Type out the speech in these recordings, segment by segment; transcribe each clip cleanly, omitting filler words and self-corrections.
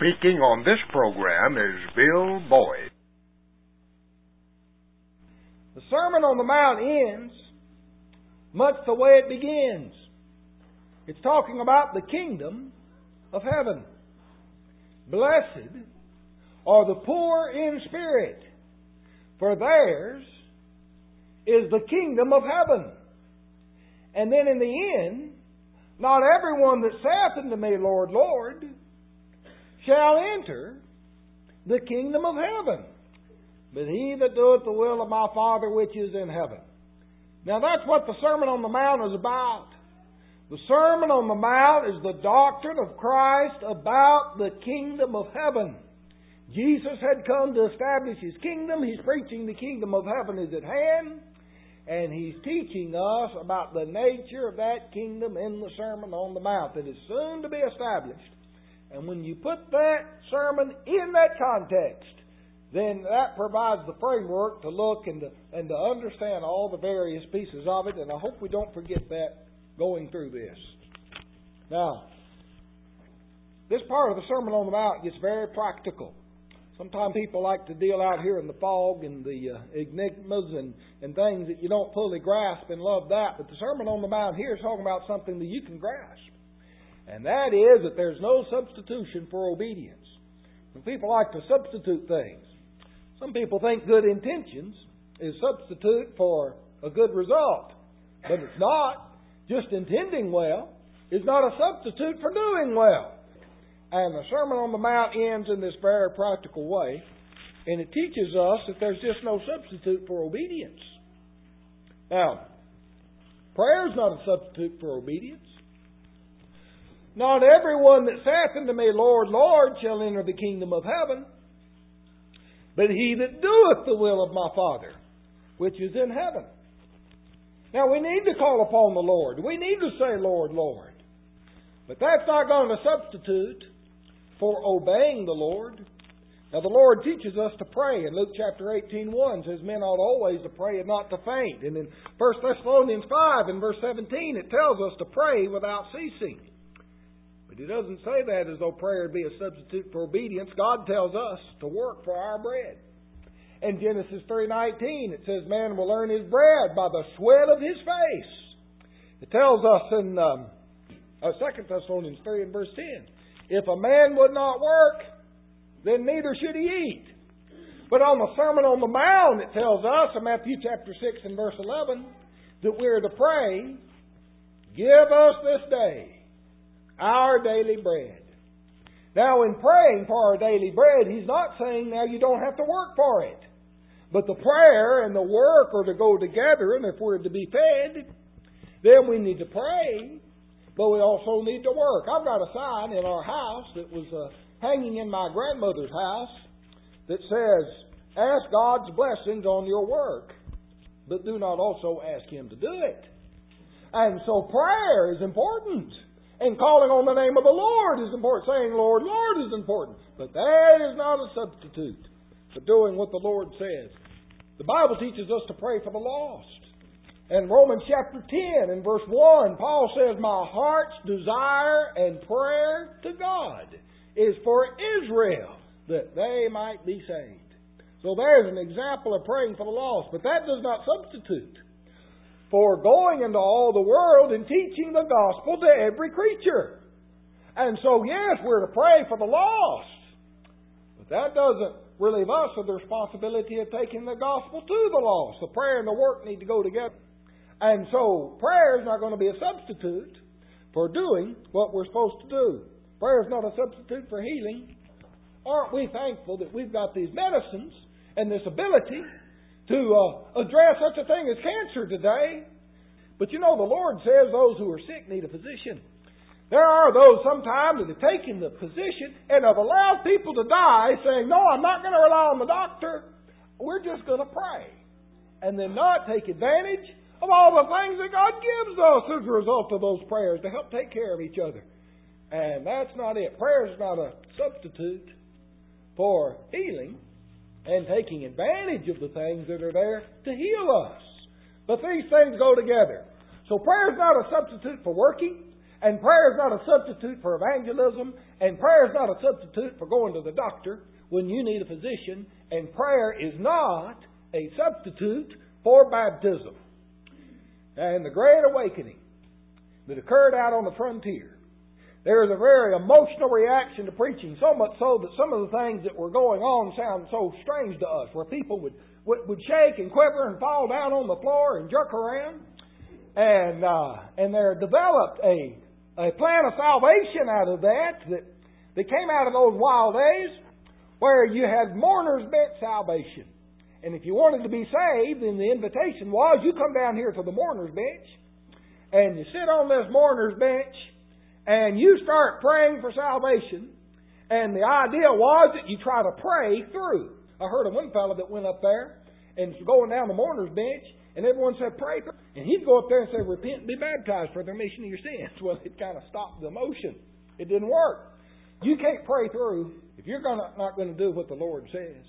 Speaking on this program is Bill Boyd. The Sermon on the Mount ends much the way it begins. It's talking about the kingdom of heaven. Blessed are the poor in spirit, for theirs is the kingdom of heaven. And then in the end, not everyone that saith unto me, Lord, Lord, shall enter the kingdom of heaven, but he that doeth the will of my Father which is in heaven. Now that's what the Sermon on the Mount is about. The Sermon on the Mount is the doctrine of Christ about the kingdom of heaven. Jesus had come to establish His kingdom. He's preaching the kingdom of heaven is at hand. And He's teaching us about the nature of that kingdom in the Sermon on the Mount that is soon to be established. And when you put that sermon in that context, then that provides the framework to look and to understand all the various pieces of it. And I hope we don't forget that going through this. Now, this part of the Sermon on the Mount gets very practical. Sometimes people like to deal out here in the fog and the enigmas and things that you don't fully grasp and love that. But the Sermon on the Mount here is talking about something that you can grasp. And that is that there's no substitution for obedience. When people like to substitute things, some people think good intentions is substitute for a good result. But it's not. Just intending well is not a substitute for doing well. And the Sermon on the Mount ends in this very practical way. And it teaches us that there's just no substitute for obedience. Now, prayer is not a substitute for obedience. Not everyone that saith unto me, Lord, Lord, shall enter the kingdom of heaven, but he that doeth the will of my Father, which is in heaven. Now, we need to call upon the Lord. We need to say, Lord, Lord. But that's not going to substitute for obeying the Lord. Now, the Lord teaches us to pray. In Luke chapter 18:1 says, men ought always to pray and not to faint. And in 1 Thessalonians 5 and verse 17, it tells us to pray without ceasing. But it doesn't say that as though prayer would be a substitute for obedience. God tells us to work for our bread. In Genesis 3:19, it says, man will earn his bread by the sweat of his face. It tells us in 2 Thessalonians 3 and verse 10, if a man would not work, then neither should he eat. But on the Sermon on the Mount, it tells us in Matthew chapter 6 and verse 11, that we're to pray, give us this day our daily bread. Now, in praying for our daily bread, He's not saying now you don't have to work for it. But the prayer and the work are to go together, and if we're to be fed, then we need to pray, but we also need to work. I've got a sign in our house that was hanging in my grandmother's house that says, ask God's blessings on your work, but do not also ask Him to do it. And so prayer is important. And calling on the name of the Lord is important. Saying, Lord, Lord is important. But that is not a substitute for doing what the Lord says. The Bible teaches us to pray for the lost. In Romans chapter 10 and verse 1, Paul says, my heart's desire and prayer to God is for Israel, that they might be saved. So there's an example of praying for the lost. But that does not substitute for going into all the world and teaching the gospel to every creature. And so, yes, we're to pray for the lost. But that doesn't relieve us of the responsibility of taking the gospel to the lost. The prayer and the work need to go together. And so, prayer is not going to be a substitute for doing what we're supposed to do. Prayer is not a substitute for healing. Aren't we thankful that we've got these medicines and this ability to address such a thing as cancer today? But you know, the Lord says those who are sick need a physician. There are those sometimes that have taken the position and have allowed people to die saying, no, I'm not going to rely on the doctor. We're just going to pray. And then not take advantage of all the things that God gives us as a result of those prayers to help take care of each other. And that's not it. Prayer is not a substitute for healing and taking advantage of the things that are there to heal us. But these things go together. So prayer is not a substitute for working, And prayer is not a substitute for evangelism. And prayer is not a substitute for going to the doctor when you need a physician. And prayer is not a substitute for baptism. And the Great Awakening that occurred out on the frontier, there is a very emotional reaction to preaching, so much so that some of the things that were going on sound so strange to us, where people would shake and quiver and fall down on the floor and jerk around. And there developed a plan of salvation out of that came out of those wild days, where you had mourners bench salvation. And if you wanted to be saved, then the invitation was, you come down here to the mourners bench, and you sit on this mourners bench, and you start praying for salvation. And the idea was that you try to pray through. I heard of one fellow that went up there and was going down the mourner's bench, and everyone said, pray through. And he'd go up there and say, repent and be baptized for the remission of your sins. Well, it kind of stopped the motion. It didn't work. You can't pray through if you're not going to do what the Lord says.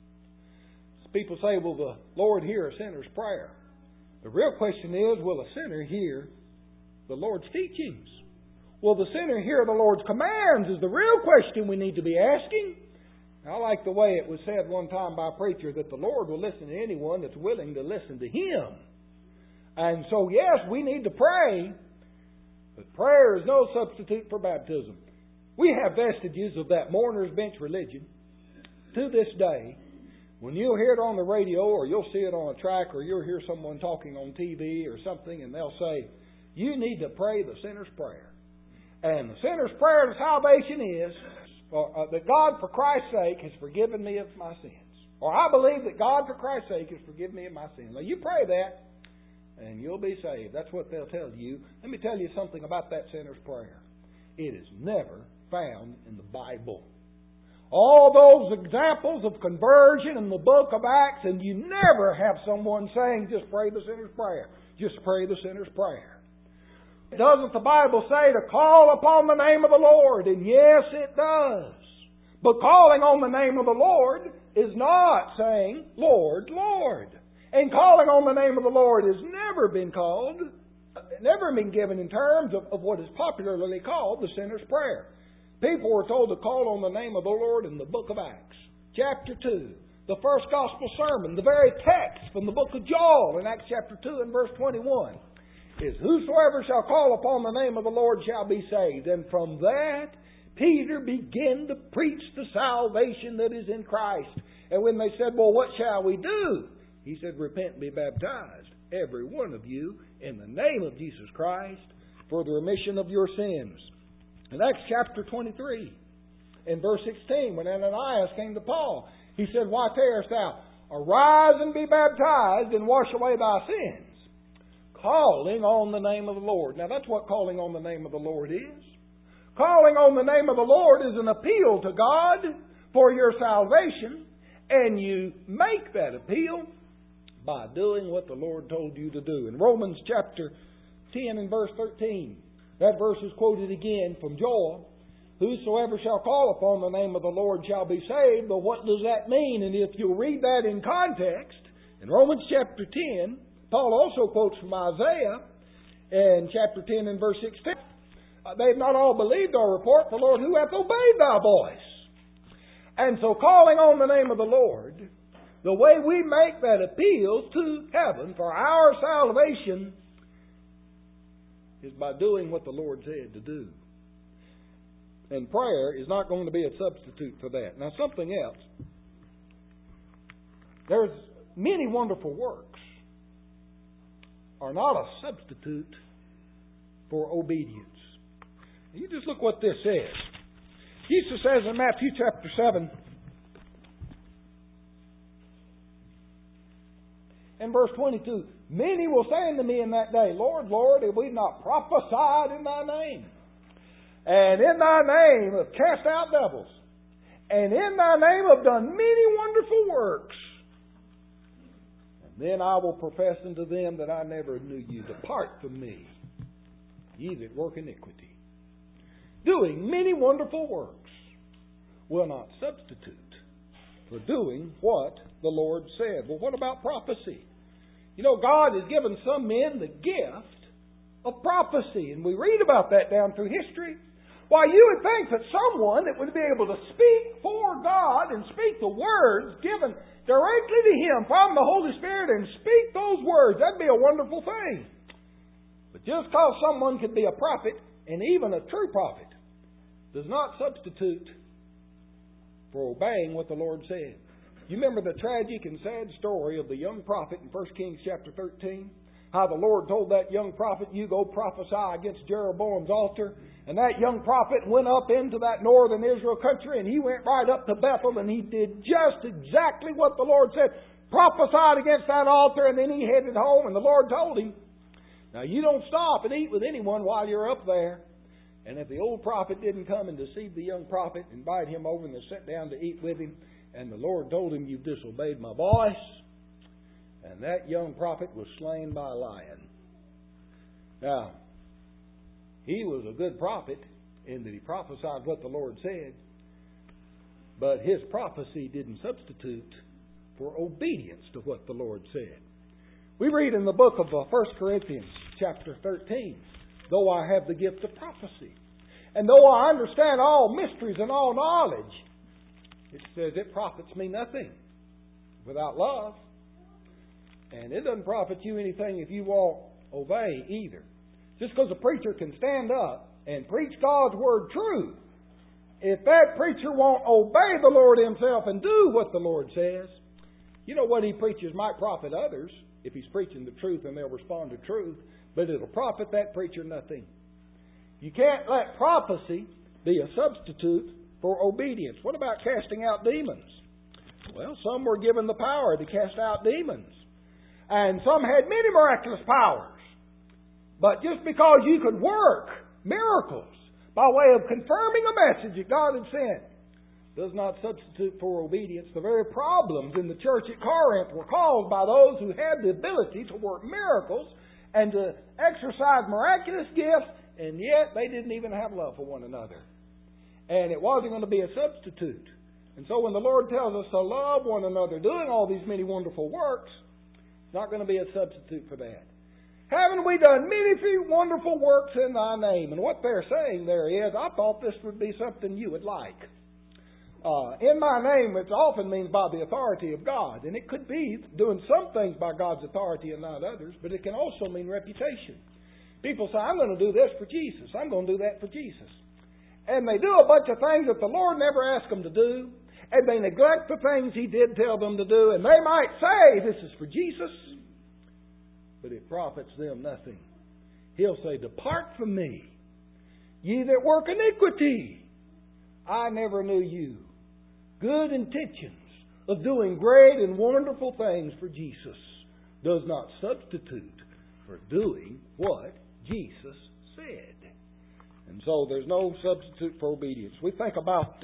People say, will the Lord hear a sinner's prayer? The real question is, will a sinner hear the Lord's teachings? Will the sinner hear the Lord's commands is the real question we need to be asking. I like the way it was said one time by a preacher that the Lord will listen to anyone that's willing to listen to Him. And so, yes, we need to pray, but prayer is no substitute for baptism. We have vestiges of that mourner's bench religion to this day. When you'll hear it on the radio, or you'll see it on a track, or you'll hear someone talking on TV or something, and they'll say, you need to pray the sinner's prayer. And the sinner's prayer to salvation is that God, for Christ's sake, has forgiven me of my sins. Or I believe that God, for Christ's sake, has forgiven me of my sins. Now, you pray that, and you'll be saved. That's what they'll tell you. Let me tell you something about that sinner's prayer. It is never found in the Bible. All those examples of conversion in the book of Acts, and you never have someone saying, just pray the sinner's prayer. Just pray the sinner's prayer. Doesn't the Bible say to call upon the name of the Lord? And yes, it does. But calling on the name of the Lord is not saying, Lord, Lord. And calling on the name of the Lord has never been given in terms of what is popularly called the sinner's prayer. People were told to call on the name of the Lord in the book of Acts, chapter 2, the first gospel sermon, the very text from the book of Joel in Acts chapter 2 and verse 21 is, whosoever shall call upon the name of the Lord shall be saved. And from that, Peter began to preach the salvation that is in Christ. And when they said, well, what shall we do? He said, repent and be baptized, every one of you, in the name of Jesus Christ, for the remission of your sins. In Acts chapter 23, in verse 16, when Ananias came to Paul, he said, why tarriest thou? Arise and be baptized and wash away thy sins, calling on the name of the Lord. Now that's what calling on the name of the Lord is. Calling on the name of the Lord is an appeal to God for your salvation, and you make that appeal by doing what the Lord told you to do. In Romans chapter 10 and verse 13, that verse is quoted again from Joel. Whosoever shall call upon the name of the Lord shall be saved. But what does that mean? And if you read that in context, in Romans chapter 10, Paul also quotes from Isaiah in chapter 10 and verse 16. They have not all believed our report, for Lord, who hath obeyed thy voice? And so calling on the name of the Lord, the way we make that appeal to heaven for our salvation is by doing what the Lord said to do. And prayer is not going to be a substitute for that. Now something else. There's many wonderful works are not a substitute for obedience. You just look what this says. Jesus says in Matthew chapter 7 and verse 22, many will say unto me in that day, Lord, Lord, have we not prophesied in thy name? And in thy name have cast out devils. And in thy name have done many wonderful works. And then I will profess unto them that I never knew you. Depart from me, ye that work iniquity. Doing many wonderful works will not substitute for doing what the Lord said. Well, what about prophecy? You know, God has given some men the gift of prophecy. And we read about that down through history. Why, you would think that someone that would be able to speak for God and speak the words given directly to Him from the Holy Spirit and speak those words, that'd be a wonderful thing. But just because someone could be a prophet, and even a true prophet, does not substitute for obeying what the Lord said. You remember the tragic and sad story of the young prophet in 1 Kings chapter 13? How the Lord told that young prophet, you go prophesy against Jeroboam's altar. And that young prophet went up into that northern Israel country, and he went right up to Bethel, and he did just exactly what the Lord said. Prophesied against that altar, and then he headed home, and the Lord told him, now you don't stop and eat with anyone while you're up there. And if the old prophet didn't come and deceive the young prophet, invite him over and they sat down to eat with him, and the Lord told him, you've disobeyed my voice. And that young prophet was slain by a lion. Now, he was a good prophet in that he prophesied what the Lord said. But his prophecy didn't substitute for obedience to what the Lord said. We read in the book of 1 Corinthians chapter 13, though I have the gift of prophecy, and though I understand all mysteries and all knowledge, it says it profits me nothing without love. And it doesn't profit you anything if you won't obey either. Just because a preacher can stand up and preach God's Word true, if that preacher won't obey the Lord Himself and do what the Lord says, you know what he preaches might profit others if he's preaching the truth and they'll respond to truth, but it'll profit that preacher nothing. You can't let prophecy be a substitute for obedience. What about casting out demons? Well, some were given the power to cast out demons. And some had many miraculous powers. But just because you could work miracles by way of confirming a message that God had sent does not substitute for obedience. The very problems in the church at Corinth were caused by those who had the ability to work miracles and to exercise miraculous gifts, and yet they didn't even have love for one another. And it wasn't going to be a substitute. And so when the Lord tells us to love one another, doing all these many wonderful works, it's not going to be a substitute for that. Haven't we done many few wonderful works in Thy name? And what they're saying there is, I thought this would be something you would like. In my name, it often means by the authority of God. And it could be doing some things by God's authority and not others, but it can also mean reputation. People say, I'm going to do this for Jesus. I'm going to do that for Jesus. And they do a bunch of things that the Lord never asked them to do. And they neglect the things He did tell them to do. And they might say, this is for Jesus, but it profits them nothing. He'll say, depart from me, ye that work iniquity. I never knew you. Good intentions of doing great and wonderful things for Jesus does not substitute for doing what Jesus said. And so there's no substitute for obedience. We think about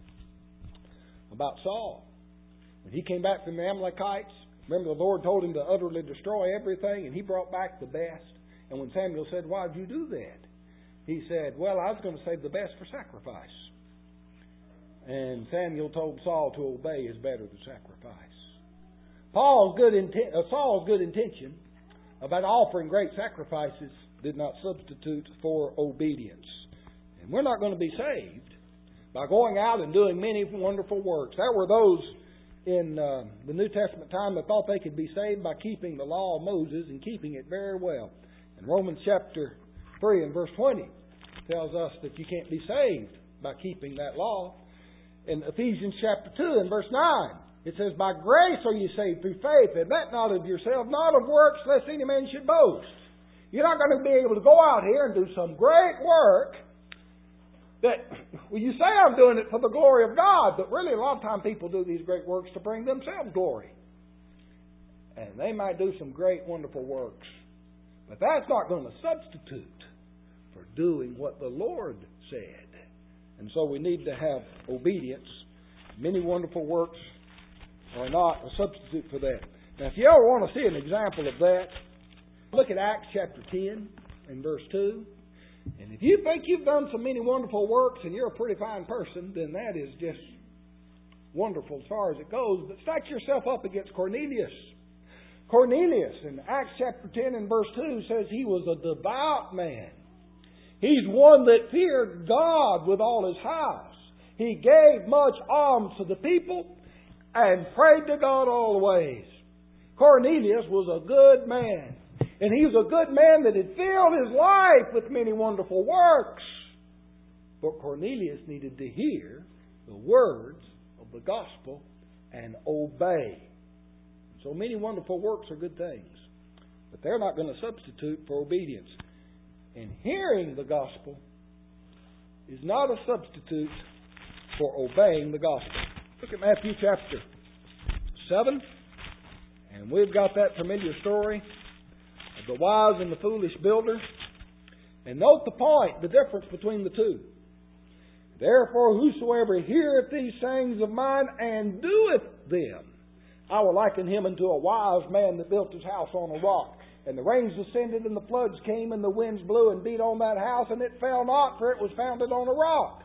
Saul. When he came back from the Amalekites, remember the Lord told him to utterly destroy everything, and he brought back the best. And when Samuel said, why did you do that? He said, well, I was going to save the best for sacrifice. And Samuel told Saul to obey is better than sacrifice. Saul's good intention about offering great sacrifices did not substitute for obedience. And we're not going to be saved by going out and doing many wonderful works. There were those in the New Testament time that thought they could be saved by keeping the law of Moses and keeping it very well. In Romans chapter 3 and verse 20 tells us that you can't be saved by keeping that law. In Ephesians chapter 2 and verse 9, it says, by grace are you saved through faith, and that not of yourself, not of works, lest any man should boast. You're not going to be able to go out here and do some great work that, well, you say I'm doing it for the glory of God, but really a lot of times people do these great works to bring themselves glory. And they might do some great, wonderful works. But that's not going to substitute for doing what the Lord said. And so we need to have obedience. Many wonderful works are not a substitute for that. Now, if you ever want to see an example of that, look at Acts chapter 10 and verse 2. And if you think you've done so many wonderful works and you're a pretty fine person, then that is just wonderful as far as it goes. But stack yourself up against Cornelius. Cornelius in Acts chapter 10 and verse 2 says he was a devout man. He's one that feared God with all his house. He gave much alms to the people and prayed to God always. Cornelius was a good man. And he was a good man that had filled his life with many wonderful works. But Cornelius needed to hear the words of the gospel and obey. So many wonderful works are good things. But they're not going to substitute for obedience. And hearing the gospel is not a substitute for obeying the gospel. Look at Matthew chapter 7. And we've got that familiar story of the wise and the foolish builder. And note the point, the difference between the two. Therefore, whosoever heareth these sayings of mine and doeth them, I will liken him unto a wise man that built his house on a rock. And the rains descended, and the floods came, and the winds blew and beat on that house, and it fell not, for it was founded on a rock.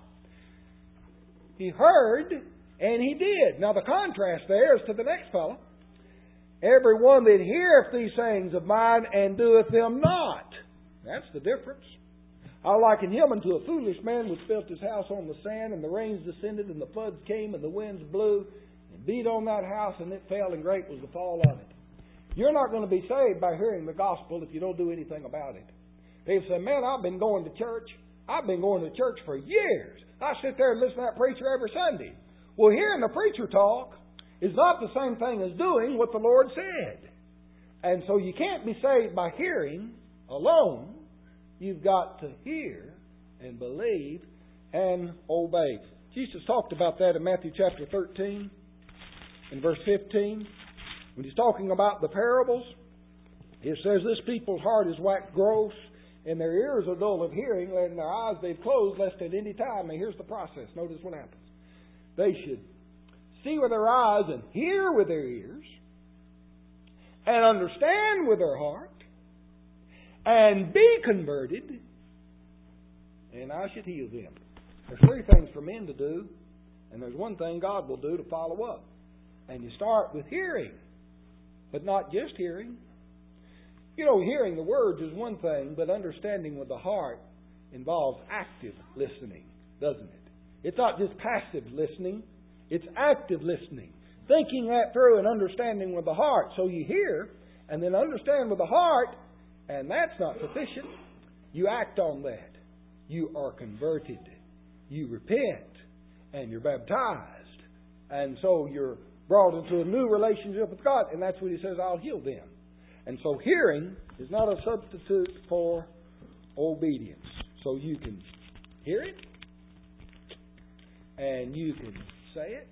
He heard, and he did. Now the contrast there is to the next fellow. Every one that heareth these sayings of mine and doeth them not. That's the difference. I liken him unto a foolish man which built his house on the sand, and the rains descended, and the floods came, and the winds blew, and beat on that house, and it fell, and great was the fall of it. You're not going to be saved by hearing the gospel if you don't do anything about it. People say, man, I've been going to church. I've been going to church for years. I sit there and listen to that preacher every Sunday. Well, hearing the preacher talk is not the same thing as doing what the Lord said. And so you can't be saved by hearing alone. You've got to hear and believe and obey. Jesus talked about that in Matthew chapter 13 and verse 15. When he's talking about the parables, it says, this people's heart is waxed gross, and their ears are dull of hearing, and their eyes they've closed, lest at any time. Now here's the process. Notice what happens. They should see with their eyes and hear with their ears, and understand with their heart, and be converted, and I should heal them. There's three things for men to do, and there's one thing God will do to follow up. And you start with hearing, but not just hearing. You know, hearing the words is one thing, but understanding with the heart involves active listening, doesn't it? It's not just passive listening, it's active listening. Thinking that through and understanding with the heart. So you hear and then understand with the heart, and that's not sufficient. You act on that. You are converted. You repent, and you're baptized. And so you're brought into a new relationship with God. And that's when He says, I'll heal them. And so hearing is not a substitute for obedience. So you can hear it, and you can say it,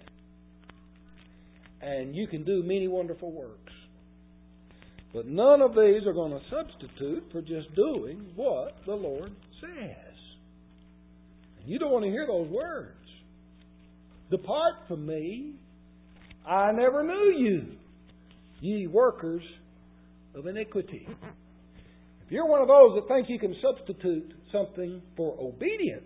and you can do many wonderful works. But none of these are going to substitute for just doing what the Lord says. And you don't want to hear those words. Depart from me, I never knew you, ye workers of iniquity. If you're one of those that think you can substitute something for obedience,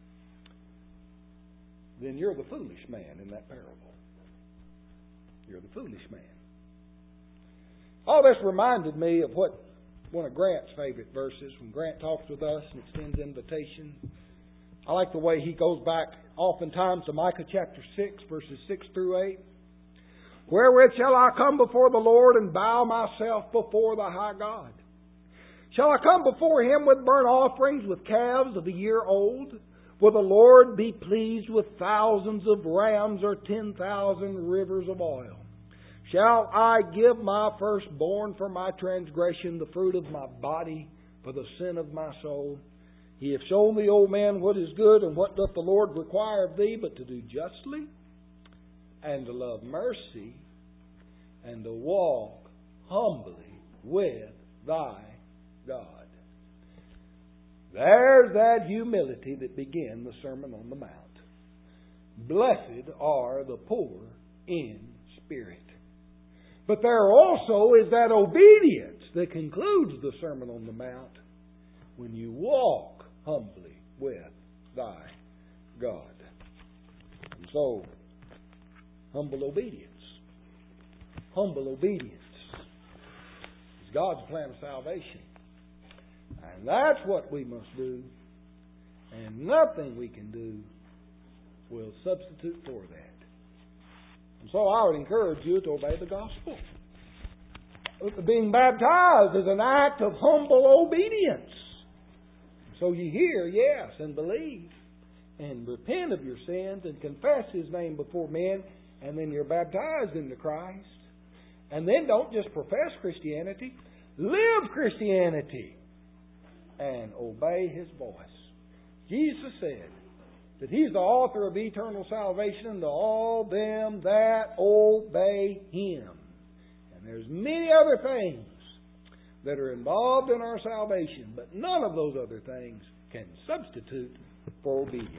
then you're the foolish man in that parable. You're the foolish man. All this reminded me of what one of Grant's favorite verses, when Grant talks with us and extends invitation. I like the way he goes back oftentimes to Micah chapter 6, verses 6 through 8. Wherewith shall I come before the Lord and bow myself before the high God? Shall I come before Him with burnt offerings, with calves of a year old? Will the Lord be pleased with thousands of rams or 10,000 rivers of oil? Shall I give my firstborn for my transgression, the fruit of my body for the sin of my soul? He hath shown thee, O man, what is good, and what doth the Lord require of thee, but to do justly, and to love mercy, and to walk humbly with thy God. There's that humility that began the Sermon on the Mount. Blessed are the poor in spirit. But there also is that obedience that concludes the Sermon on the Mount, when you walk humbly with thy God. And so, humble obedience. Humble obedience. It's God's plan of salvation. And that's what we must do. And nothing we can do will substitute for that. And so I would encourage you to obey the gospel. Being baptized is an act of humble obedience. So you hear, yes, and believe, and repent of your sins, and confess His name before men, and then you're baptized into Christ. And then don't just profess Christianity, live Christianity, and obey His voice. Jesus said that He's the author of eternal salvation to all them that obey Him. And there's many other things that are involved in our salvation, but none of those other things can substitute for obedience.